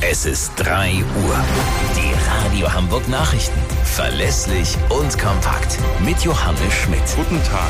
Es ist 3 Uhr. Die Radio Hamburg Nachrichten. Verlässlich und kompakt. Mit Johannes Schmidt. Guten Tag.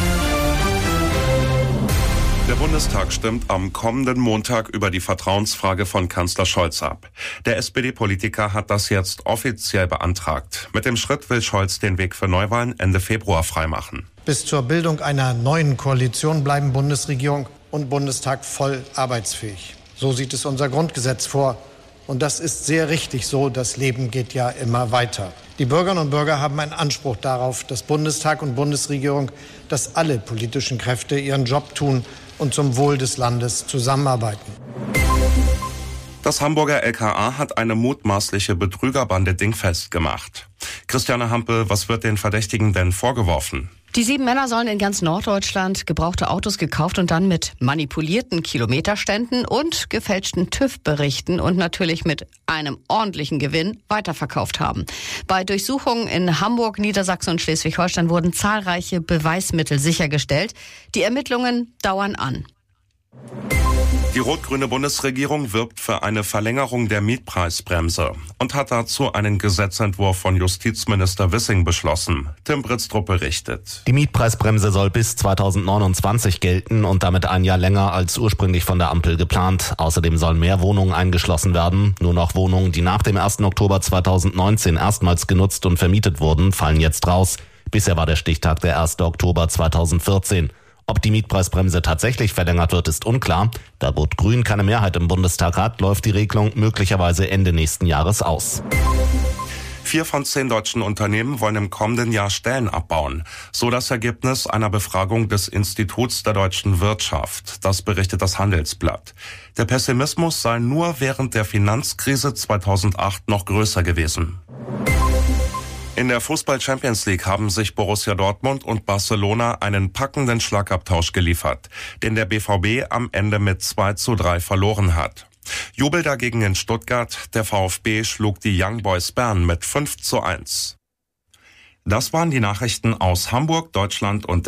Der Bundestag stimmt am kommenden Montag über die Vertrauensfrage von Kanzler Scholz ab. Der SPD-Politiker hat das jetzt offiziell beantragt. Mit dem Schritt will Scholz den Weg für Neuwahlen Ende Februar freimachen. Bis zur Bildung einer neuen Koalition bleiben Bundesregierung und Bundestag voll arbeitsfähig. So sieht es unser Grundgesetz vor. Und das ist sehr richtig so. Das Leben geht ja immer weiter. Die Bürgerinnen und Bürger haben einen Anspruch darauf, dass Bundestag und Bundesregierung, dass alle politischen Kräfte ihren Job tun und zum Wohl des Landes zusammenarbeiten. Das Hamburger LKA hat eine mutmaßliche Betrügerbande dingfest gemacht. Christiane Hampel, was wird den Verdächtigen denn vorgeworfen? Die 7 Männer sollen in ganz Norddeutschland gebrauchte Autos gekauft und dann mit manipulierten Kilometerständen und gefälschten TÜV-Berichten und natürlich mit einem ordentlichen Gewinn weiterverkauft haben. Bei Durchsuchungen in Hamburg, Niedersachsen und Schleswig-Holstein wurden zahlreiche Beweismittel sichergestellt. Die Ermittlungen dauern an. Die rot-grüne Bundesregierung wirbt für eine Verlängerung der Mietpreisbremse und hat dazu einen Gesetzentwurf von Justizminister Wissing beschlossen. Tim Britztrup berichtet. Die Mietpreisbremse soll bis 2029 gelten und damit ein Jahr länger als ursprünglich von der Ampel geplant. Außerdem sollen mehr Wohnungen eingeschlossen werden. Nur noch Wohnungen, die nach dem 1. Oktober 2019 erstmals genutzt und vermietet wurden, fallen jetzt raus. Bisher war der Stichtag der 1. Oktober 2014. Ob die Mietpreisbremse tatsächlich verlängert wird, ist unklar. Da Rot-Grün keine Mehrheit im Bundestag hat, läuft die Regelung möglicherweise Ende nächsten Jahres aus. 4 von 10 deutschen Unternehmen wollen im kommenden Jahr Stellen abbauen. So das Ergebnis einer Befragung des Instituts der deutschen Wirtschaft. Das berichtet das Handelsblatt. Der Pessimismus sei nur während der Finanzkrise 2008 noch größer gewesen. In der Fußball-Champions League haben sich Borussia Dortmund und Barcelona einen packenden Schlagabtausch geliefert, den der BVB am Ende mit 2:3 verloren hat. Jubel dagegen in Stuttgart, der VfB schlug die Young Boys Bern mit 5:1. Das waren die Nachrichten aus Hamburg, Deutschland und